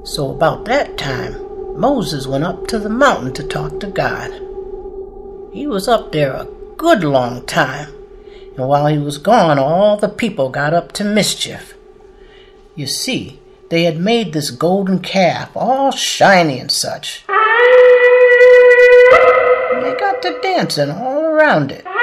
So about that time, Moses went up to the mountain to talk to God. He was up there a good long time, and while he was gone, all the people got up to mischief. You see, they had made this golden calf all shiny and such. And they got to dancing all around it.